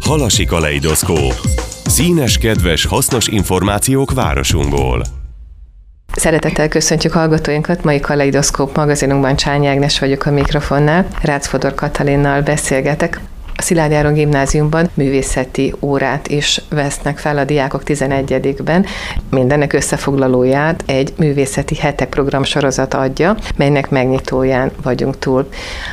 Halasi kaleidoszkóp. Színes, kedves, hasznos információk városunkból. Szeretettel köszöntjük hallgatóinkat, mai Kaleidoszkóp magazinunkban Csányi Ágnes vagyok a mikrofonnál. Rácz Fodor Katalinnal beszélgetek. A Szilágyi Áron Gimnáziumban művészeti órát is vesznek fel a diákok 11-ben. Mindennek összefoglalóját egy művészeti hetek programsorozat adja, melynek megnyitóján vagyunk túl.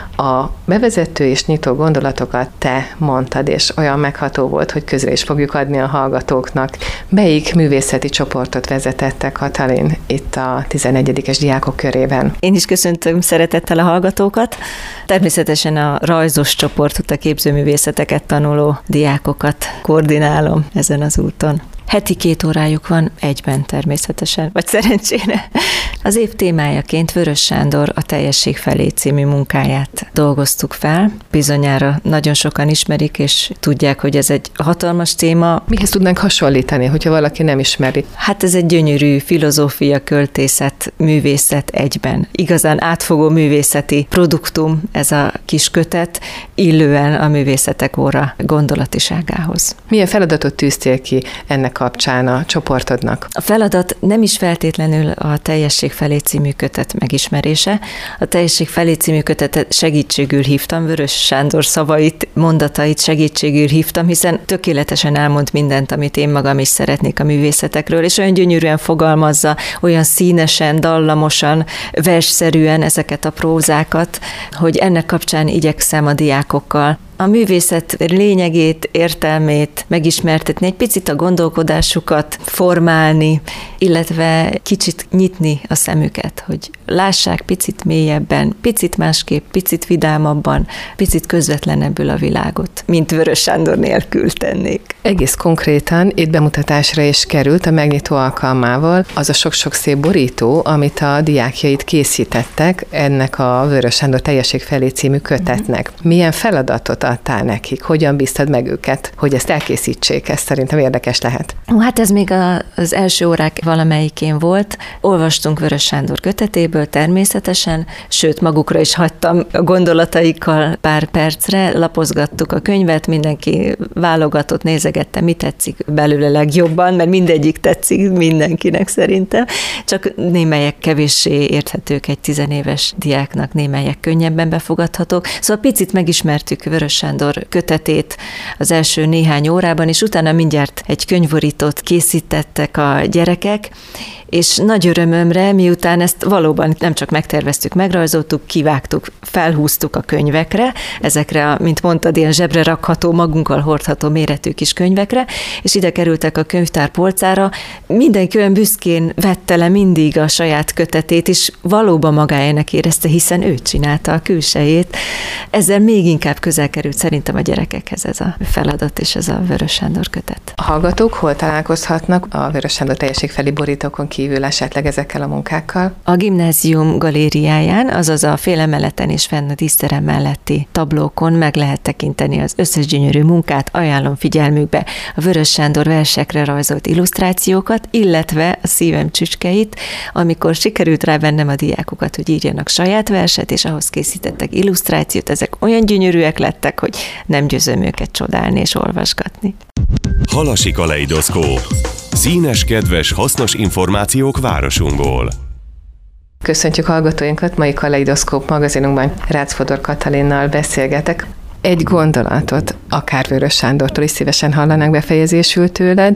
A bevezető és nyitó gondolatokat te mondtad, és olyan megható volt, hogy közre is fogjuk adni a hallgatóknak. Melyik művészeti csoportot vezetettek, Katalin, itt a 11-es diákok körében? Én is köszöntöm szeretettel a hallgatókat. Természetesen a rajzos csoportot, a képzőművészeteket tanuló diákokat koordinálom ezen az úton. Heti 2 órájuk van egyben természetesen, vagy szerencsére. Az év témájaként Vörös Sándor a Teljesség felé című munkáját dolgoztuk fel. Bizonyára nagyon sokan ismerik, és tudják, hogy ez egy hatalmas téma. Mihez tudnánk hasonlítani, hogyha valaki nem ismeri? Hát ez egy gyönyörű filozófia, költészet, művészet egyben. Igazán átfogó művészeti produktum ez a kis kötet, illően a művészetek óra gondolatiságához. Milyen feladatot tűztél ki ennek kapcsán a csoportodnak? A feladat nem is feltétlenül a Teljesség felé című kötet megismerése. A Teljesség felé című kötetet segítségül hívtam, Vörös Sándor szavait, mondatait segítségül hívtam, hiszen tökéletesen elmond mindent, amit én magam is szeretnék a művészetekről, és olyan gyönyörűen fogalmazza, olyan színesen, dallamosan, versszerűen ezeket a prózákat, hogy ennek kapcsán igyekszem a diákokkal a művészet lényegét, értelmét megismertetni, egy picit a gondolkodásukat formálni, illetve kicsit nyitni a szemüket, hogy lássák picit mélyebben, picit másképp, picit vidámabban, picit közvetlenebbül a világot, mint Vörös Sándor nélkül tennék. Egész konkrétan itt bemutatásra is került a megnyitó alkalmával az a sok-sok szép borító, amit a diákjaid készítettek ennek a Vörös Sándor Teljesség felé című kötetnek. Milyen feladatot adtál nekik? Hogyan bíztad meg őket, hogy ezt elkészítsék? Ez szerintem érdekes lehet. Hát ez még az első órák valamelyikén volt. Olvastunk Vörös Sándor kötetéből természetesen, sőt magukra is hagytam a gondolataikkal pár percre, lapozgattuk a könyvet, mindenki válogatott, nézegette, mi tetszik belőle legjobban, mert mindegyik tetszik mindenkinek szerintem, csak némelyek kevéssé érthetők egy 10 éves diáknak, némelyek könnyebben befogadhatók. Szóval picit megismertük Vörös Sándor kötetét az első néhány órában, és utána mindjárt egy könyvborítót készítettek a gyerekek, és nagy örömömre, miután ezt valóban nem csak megterveztük, megrajzoltuk, kivágtuk, felhúztuk a könyvekre, ezekre, mint mondtad, ilyen zsebre rakható, magunkkal hordható méretű kis könyvekre, és ide kerültek a könyvtár polcára. Mindenki olyan büszkén vette le mindig a saját kötetét, és valóban magáénak érezte, hiszen ő csinálta a külsejét. Ezzel még inkább közel került szerintem a gyerekekhez ez a feladat, és ez a Vörös Sándor kötet. A hallgatók hol találkozhatnak a Vörös Sándor Teljesség felé borítókon kívül esetleg ezekkel a munkákkal? A gimnázium galériáján, azaz a félemeleten és fenn a díszterem melletti tablókon meg lehet tekinteni az összes gyönyörű munkát, ajánlom figyelmükbe a Vörös Sándor versekre rajzolt illusztrációkat, illetve a szívem csücskeit, amikor sikerült rávennem a diákokat, hogy írjanak saját verset, és ahhoz készítettek illusztrációt, ezek olyan gyönyörűek lettek, hogy nem győzöm őket csodálni és olvasgatni. Halasi kaleidoszkóp. Színes, kedves, hasznos információk városunkból. Köszöntjük hallgatóinkat, mai Kaleidoszkóp magazinunkban Rácz Fodor Katalinnal beszélgetek. Egy gondolatot, akár Vörös Sándortól is szívesen hallanánk befejezésül tőled,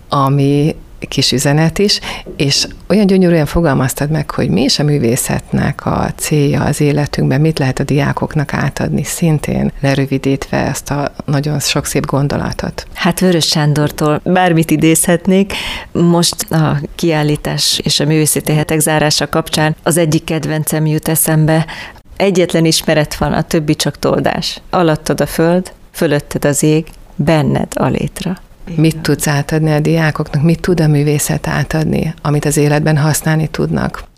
ami kis üzenet is, és olyan gyönyörűen fogalmaztad meg, hogy mi is a művészetnek a célja az életünkben, mit lehet a diákoknak átadni, szintén lerövidítve ezt a nagyon sok szép gondolatot. Hát Vörös Sándortól bármit idézhetnék. Most a kiállítás és a művészeti hetek zárása kapcsán az egyik kedvencem jut eszembe. Egyetlen ismeret van, a többi csak toldás. Alattad a föld, fölötted az ég, benned a létra. Mit tudsz átadni a diákoknak? Mit tud a művészet átadni, amit az életben használni tudnak?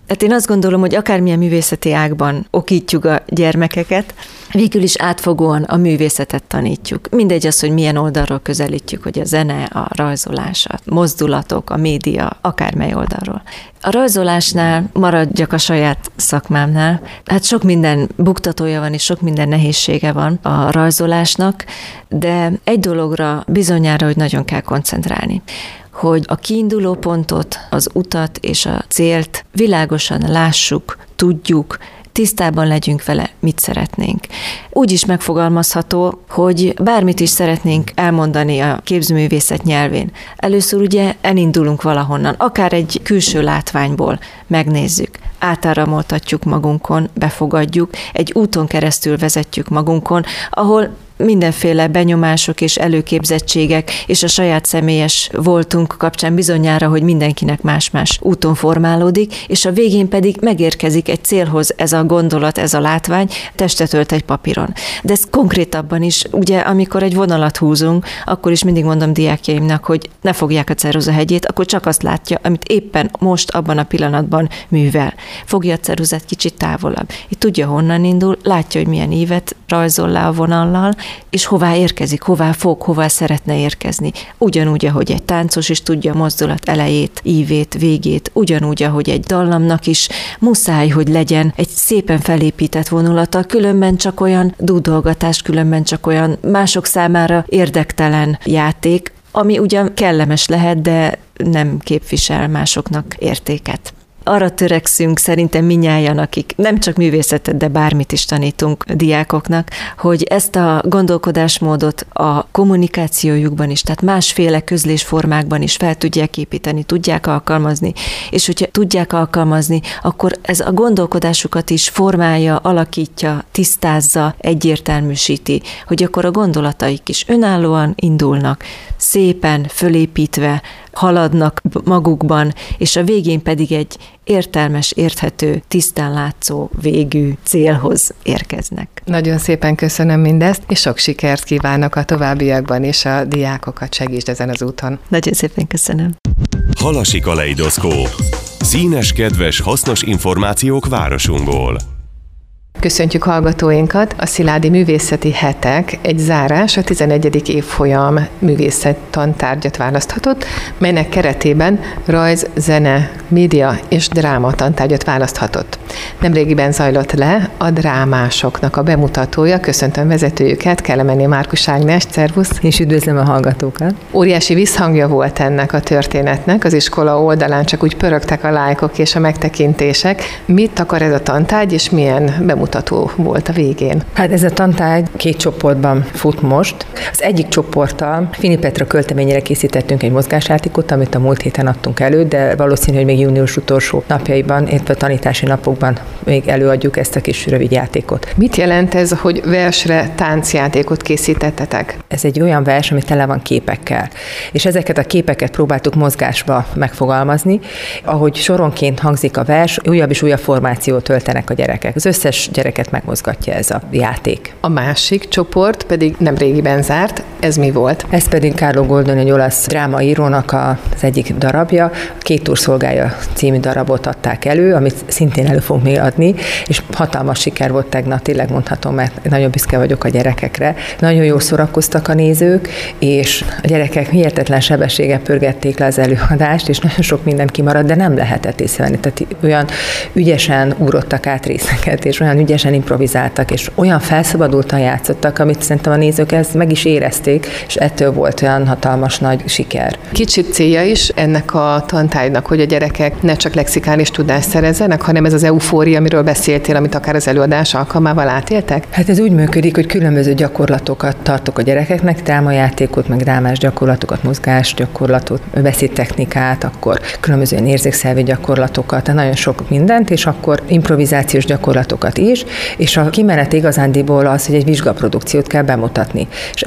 Hát én azt gondolom, hogy akármilyen művészeti ágban okítjuk a gyermekeket, végül is átfogóan a művészetet tanítjuk. Mindegy az, hogy milyen oldalról közelítjük, hogy a zene, a rajzolás, a mozdulatok, a média, akármely oldalról. A rajzolásnál maradjak a saját szakmámnál. Hát sok minden buktatója van, és sok minden nehézsége van a rajzolásnak, de egy dologra bizonyára, hogy nagyon kell koncentrálni, hogy a kiinduló pontot, az utat és a célt világosan lássuk, tudjuk, tisztában legyünk vele, mit szeretnénk. Úgy is megfogalmazható, hogy bármit is szeretnénk elmondani a képzőművészet nyelvén. Először ugye elindulunk valahonnan, akár egy külső látványból megnézzük, átáramoltatjuk magunkon, befogadjuk, egy úton keresztül vezetjük magunkon, ahol mindenféle benyomások és előképzettségek és a saját személyes voltunk kapcsán bizonyára, hogy mindenkinek más-más úton formálódik, és a végén pedig megérkezik egy célhoz ez a gondolat, ez a látvány, testet ölt egy papíron. De ez konkrétabban is, ugye amikor egy vonalat húzunk, akkor is mindig mondom diákjaimnak, hogy ne fogják a ceruzahegyét, akkor csak azt látja, amit éppen most abban a pillanatban művel. Fogja a ceruzát kicsit távolabb. Itt tudja, honnan indul, látja, hogy milyen ívet rajzol le a vonallal, és hová érkezik, hová fog, hová szeretne érkezni. Ugyanúgy, ahogy egy táncos is tudja a mozdulat elejét, ívét, végét, ugyanúgy, ahogy egy dallamnak is muszáj, hogy legyen egy szépen felépített vonulata, különben csak olyan dúdolgatás, különben csak olyan mások számára érdektelen játék, ami ugyan kellemes lehet, de nem képvisel másoknak értéket. Arra törekszünk szerintem mindnyájan, akik nem csak művészetet, de bármit is tanítunk diákoknak, hogy ezt a gondolkodásmódot a kommunikációjukban is, tehát másféle közlésformákban is fel tudják építeni, tudják alkalmazni, és hogyha tudják alkalmazni, akkor ez a gondolkodásukat is formálja, alakítja, tisztázza, egyértelműsíti, hogy akkor a gondolataik is önállóan indulnak, szépen fölépítve, haladnak magukban, és a végén pedig egy értelmes, érthető, tisztán látszó végű célhoz érkeznek. Nagyon szépen köszönöm mindezt, és sok sikert kívánok a továbbiakban, és a diákokat segítsd ezen az úton. Nagyon szépen köszönöm. Halasi kaleidoszkóp. Színes, kedves, hasznos információk városunkból. Köszöntjük hallgatóinkat! A Sziládi Művészeti Hetek egy zárás, a 11. évfolyam művészet tantárgyat választhatott, melynek keretében rajz, zene, média és dráma tantárgyat választhatott. Nemrégiben zajlott le a drámásoknak a bemutatója, köszöntöm vezetőjüket, Kelemenné Márkus Ágnest, szervusz! És üdvözlöm a hallgatókat! Óriási visszhangja volt ennek a történetnek, az iskola oldalán csak úgy pörögtek a lájkok és a megtekintések. Mit akar ez a tantárgy, és milyen bemutató volt a végén? Hát ez a tantárgy 2 csoportban fut most. Az egyik csoporttal Fini Petra költeményére készítettünk egy mozgásjátékot, amit a múlt héten adtunk elő, de valószínű, hogy még június utolsó napjaiban, illetve tanítási napokban még előadjuk ezt a kis rövid játékot. Mit jelent ez, hogy versre táncjátékot készítettetek? Ez egy olyan vers, ami tele van képekkel. És ezeket a képeket próbáltuk mozgásba megfogalmazni. Ahogy soronként hangzik a vers, újabb és újabb formációt öltenek a gyerekek. Az összes gyereket megmozgatja ez a játék. A másik csoport pedig nemrégiben zárt. Ez mi volt? Ez pedig Carlo Goldoni, egy olasz drámaírónak az egyik darabja. 2 szolgája című darabot adták elő, amit szintén elő fogunk még adni, és hatalmas siker volt tegnap, tényleg mondhatom, mert nagyon büszke vagyok a gyerekekre. Nagyon jól szórakoztak a nézők, és a gyerekek hihetetlen sebességgel pörgették le az előadást, és nagyon sok minden kimaradt, de nem lehetett észrevenni. Tehát olyan ügyesen úrottak át részeket, és olyan ügyesen improvizáltak, és olyan felszabadultan játszottak, amit szerintem a nézők ezt meg is érezték, és ettől volt olyan hatalmas nagy siker. Kicsit célja is ennek a tantárgynak, hogy a gyerekek ne csak lexikális tudást szerezzenek, hanem ez az eufória, amiről beszéltél, amit akár az előadás alkalmával átéltek? Hát ez úgy működik, hogy különböző gyakorlatokat tartok a gyerekeknek, drámajátékot, meg drámás gyakorlatokat, mozgásgyakorlatot, beszédtechnikát, akkor különböző érzékszervi gyakorlatokat, tehát nagyon sok mindent, és akkor improvizációs gyakorlatokat is, és a kimenet igazándiból az, hogy egy vizsgaprodukciót kell bemutatni. És ez volt a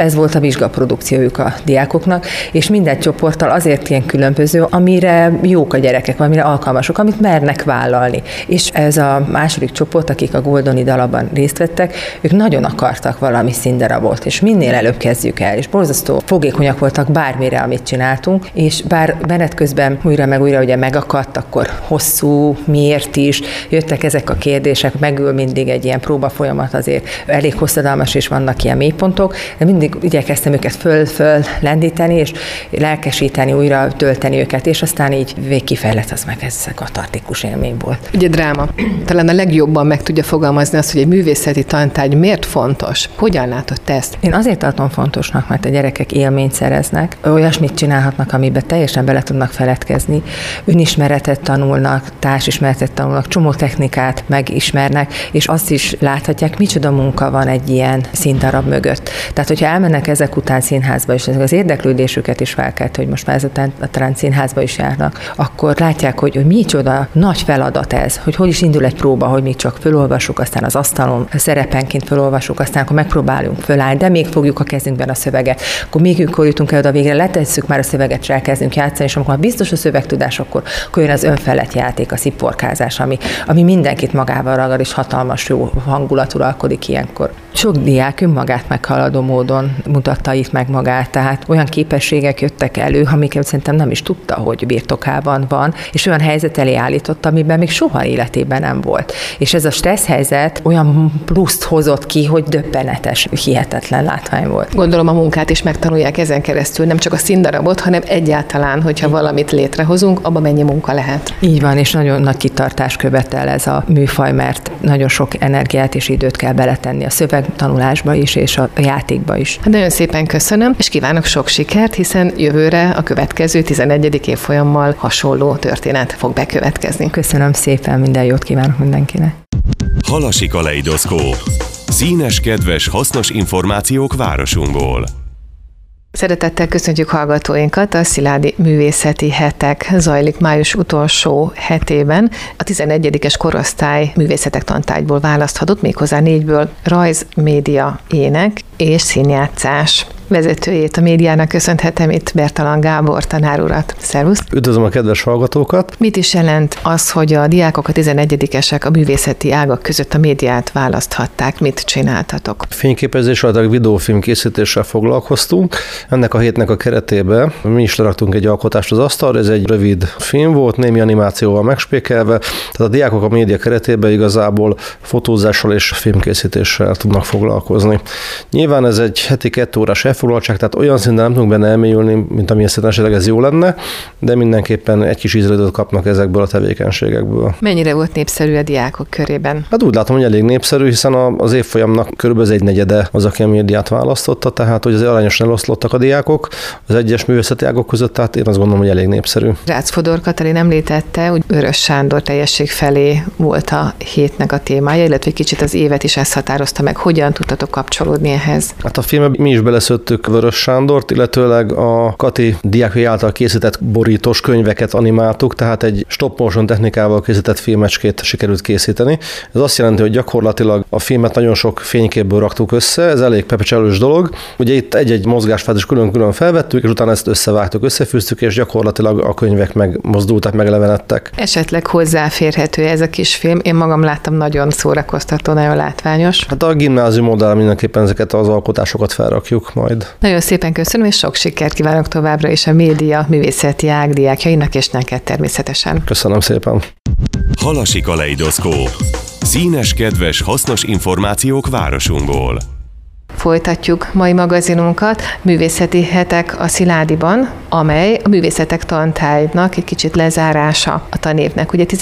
vizsgaprodukciójuk a diákoknak, és minden csoporttal azért ilyen különböző, amire jók a gyerekek, amire alkalmasok, amit mernek vállalni. És ez a második csoport, akik a Goldoni dalabban részt vettek, ők nagyon akartak valami színdarabot, és minél előbb kezdjük el, és borzasztó fogékonyak voltak bármire, amit csináltunk, és bár menet közben újra meg újra ugye megakadt, akkor hosszú, miért is, jöttek ezek a kérdések, megül mindig egy ilyen próbafolyamat azért elég hosszadalmas, és vannak ilyen mélypontok, de mindig igyekeztem őket föl lendíteni, és lelkesíteni, újra tölteni őket, és aztán így végkifejlett, az meg ez katartikus élmény volt. Ugye dráma. Talán a legjobban meg tudja fogalmazni azt, hogy egy művészeti tantárgy miért fontos. Hogyan látod te ezt? Én azért tartom fontosnak, mert a gyerekek élményt szereznek, olyasmit csinálhatnak, amiben teljesen bele tudnak feledkezni, önismeretet tanulnak, társismeretet tanulnak, csomó technikát megismernek, és azt is láthatják, micsoda munka van egy ilyen színdarab mögött. Tehát, hogyha elmennek ezek után színházba, és az érdeklődésüket is felkelt, hogy most már ezután talán színházba is járnak, akkor látják, hogy micsoda nagy feladat ez, hogy is indul egy próba, hogy mi csak fölolvassuk, aztán az asztalon szerepenként fölolvassuk, aztán akkor megpróbálunk fölállni, de még fogjuk a kezünkben a szöveget. Akkor még jutunk el oda végre, letesszük már a szöveget, és elkezdünk játszani, és amikor biztos a szövegtudás, akkor jön az önfelett játék, a sziporkázás, ami mindenkit magával ragad, és hatalmas jó hangulat uralkodik ilyenkor. Sok diák önmagát meghaladó módon mutatta itt meg magát, tehát olyan képességek jöttek elő, amiket szerintem nem is tudta, hogy birtokában van, és olyan helyzet elé állította, amiben még soha életében nem volt. És ez a stressz helyzet olyan pluszt hozott ki, hogy döbbenetes, hihetetlen látvány volt. Gondolom a munkát is megtanulják ezen keresztül, nem csak a színdarabot, hanem egyáltalán, hogyha valamit létrehozunk, abban mennyi munka lehet. Így van, és nagyon nagy kitartás követel ez a műfaj, mert nagyon sok energiát és időt kell beletenni a szövegtanulásba is, és a játékba is. Hát nagyon szépen köszönöm, és kívánok sok sikert, hiszen jövőre a következő 11. évfolyammal hasonló történet fog bekövetkezni. Köszönöm szépen, minden jót kívánok mindenkinek. Halasi kaleidoszkóp. Színes, kedves, hasznos információk városunkból. Szeretettel köszöntjük hallgatóinkat, a Sziládi Művészeti Hetek zajlik május utolsó hetében. A 11. korosztály művészetek tantárgyból választhatott, méghozzá 4-ből rajz, média, ének és színjátszás. Vezetőjét a médiának köszönhetem itt, Bertalan Gábor tanár urat. Szervusz! Üdvözlöm a kedves hallgatókat! Mit is jelent az, hogy a diákok, a 11-esek a művészeti ágak között a médiát választhatták? Mit csináltatok? Fényképezés, illetve videófilm készítéssel foglalkoztunk. Ennek a hétnek a keretében mi is leraktunk egy alkotást az asztalra, ez egy rövid film volt, némi animációval megspékelve, tehát a diákok a média keretében igazából fotózással és filmkészítéssel tudnak foglalkozni. Nyilván ez egy heti 2 órás elfoglaltság, tehát olyan szinten nem tudunk benne elmélyülni, mint ami esetleg ez jó lenne, de mindenképpen egy kis ízlődőt kapnak ezekből a tevékenységekből. Mennyire volt népszerű a diákok körében? Hát úgy látom, hogy elég népszerű, hiszen az évfolyamnak körülbelül 1/4 az, aki a médiát választotta, tehát hogy az arányosan eloszlottak a diákok az egyes művészeti ágok között, tehát én azt gondolom, hogy elég népszerű. Rácz Fodor Katalin említette, hogy Vörös Sándor teljesség felé volt a hétnek a témája, illetve kicsit az évet is ezt határozta meg. Hogyan tudtatok kapcsolódni ehhez? Hát a filmben mi is beleszőttük Vörös Sándort, illetőleg a Kati diákjai által készített borítós könyveket animáltuk, tehát egy stop motion technikával készített filmecskét sikerült készíteni. Ez azt jelenti, hogy gyakorlatilag a filmet nagyon sok fényképből raktuk össze, ez elég pepecselős dolog. Ugye itt egy mozgásfát is külön-külön felvettük, és utána ezt összevágtuk, összefűztük, és gyakorlatilag a könyvek megmozdultak, megelevenedtek. Esetleg hozzáférhető ez a kis film. Én magam láttam, nagyon szórakoztató, nagyon látványos. Hát a gimnázium oldalán mindenképpen ezeket az alkotásokat felrakjuk majd. Nagyon szépen köszönöm, és sok sikert kívánok továbbra is a média művészeti ág diákjainak, és neked természetesen. Köszönöm szépen. Halasi kaleidoszkóp. Színes, kedves, hasznos információk városunkból. Folytatjuk mai magazinunkat, Művészeti Hetek a Sziládiban, amely a művészetek tantárgynak egy kicsit lezárása a tanévnek. Ugye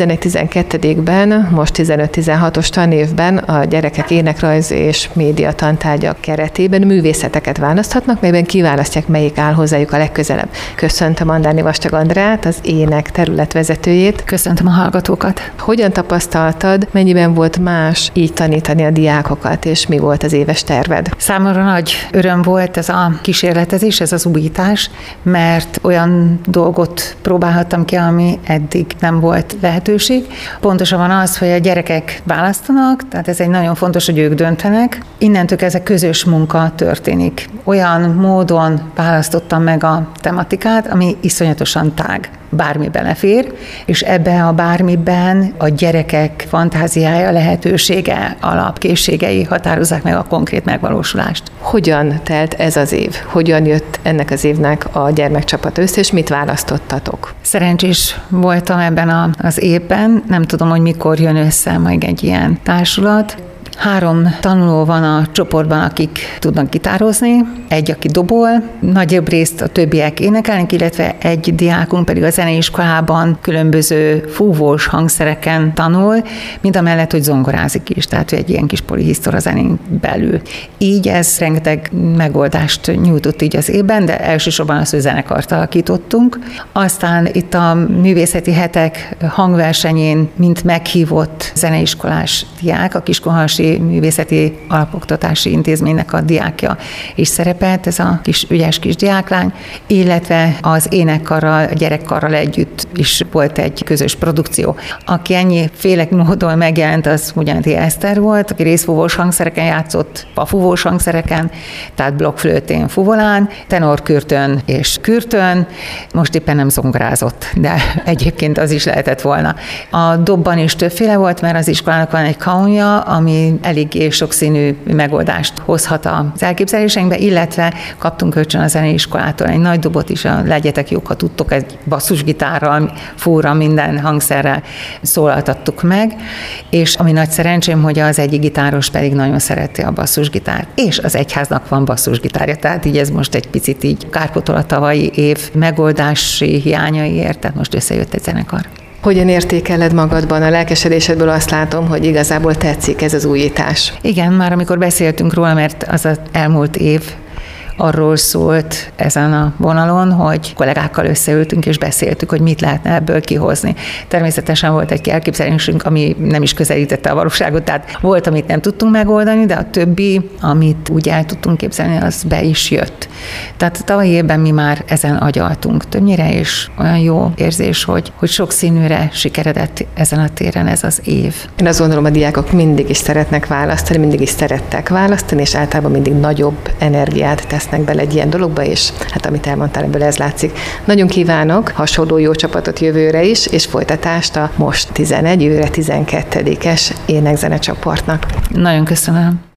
11-12-ben, most 15-16-os tanévben a gyerekek énekrajz és média tantárgyak keretében művészeteket választhatnak, melyben kiválasztják, melyik áll hozzájuk a legközelebb. Köszöntöm Andáni Vastag Andrát, az ének területvezetőjét. Köszöntöm a hallgatókat. Hogyan tapasztaltad, mennyiben volt más így tanítani a diákokat, és mi volt az éves terved? Számomra nagy öröm volt ez a kísérletezés, ez az újítás, mert mert olyan dolgot próbálhattam ki, ami eddig nem volt lehetőség. Pontosabban az, hogy a gyerekek választanak, tehát ez egy nagyon fontos, hogy ők döntenek. Innentől ez a közös munka történik. Olyan módon választottam meg a tematikát, ami iszonyatosan tág. Bármi belefér, és ebbe a bármiben a gyerekek fantáziája, lehetősége, alapkészségei határozzák meg a konkrét megvalósulást. Hogyan telt ez az év? Hogyan jött ennek az évnek a gyermekcsapat össze, és mit választottatok? Szerencsés voltam ebben az évben, nem tudom, hogy mikor jön össze majd egy ilyen társulat. 3 tanuló van a csoportban, akik tudnak gitározni, egy, aki dobol, nagyobb részt a többiek énekelnek, illetve egy diákunk pedig a zeneiskolában különböző fúvós hangszereken tanul, mint amellett, hogy zongorázik is, tehát egy ilyen kis polihisztora zenén belül. Így ez rengeteg megoldást nyújtott így az évben, de elsősorban az, hogy zenekart alakítottunk. Aztán itt a művészeti hetek hangversenyén, mint meghívott zeneiskolás diák, a Kiskunhalasi Művészeti Alapoktatási Intézménynek a diákja is szerepelt, ez a kis ügyes kis diáklány, illetve az énekkarral, a gyerekkarral együtt is volt egy közös produkció. Aki ennyiféle módon megjelent, az Ugyanti Eszter volt, aki részfúvós hangszereken játszott, pafúvós hangszereken, tehát blokkflőtén, fuvolán, tenorkürtön és kürtön, most éppen nem zongorázott, de egyébként az is lehetett volna. A dobban is többféle volt, mert az iskolának van egy kaunja, ami eléggé sokszínű megoldást hozhat az elképzeléseinkbe, illetve kaptunk kölcsön a zeneiskolától egy nagy dobot is, legyetek jók, ha tudtok, egy basszusgitárral, fúra, minden hangszerrel szólaltattuk meg, és ami nagy szerencsém, hogy az egyik gitáros pedig nagyon szereti a basszusgitárt, és az egyháznak van basszusgitárja, tehát így ez most egy picit így kárpótol a tavalyi év megoldási hiányaiért, tehát most összejött egy zenekar. Hogyan értékeled magadban? A lelkesedésedből azt látom, hogy igazából tetszik ez az újítás. Igen, már amikor beszéltünk róla, mert az az elmúlt év arról szólt ezen a vonalon, hogy kollégákkal összeültünk és beszéltük, hogy mit lehetne ebből kihozni. Természetesen volt egy elképzelésünk, ami nem is közelítette a valóságot, tehát volt, amit nem tudtunk megoldani, de a többi, amit úgy el tudtunk képzelni, az be is jött. Tehát tavalyi évben mi már ezen agyaltunk többnyire, és olyan jó érzés, hogy sok színűre sikeredett ezen a téren ez az év. Én azt gondolom, a diákok mindig is szeretnek választani, mindig is szerettek választani, és általában mindig nagyobb energiát tesznek bele egy ilyen dologba, és hát amit elmondtál, ebből ez látszik. Nagyon kívánok hasonló jó csapatot jövőre is, és folytatást a most 11, jövőre 12-es énekzenecsoportnak. Nagyon köszönöm.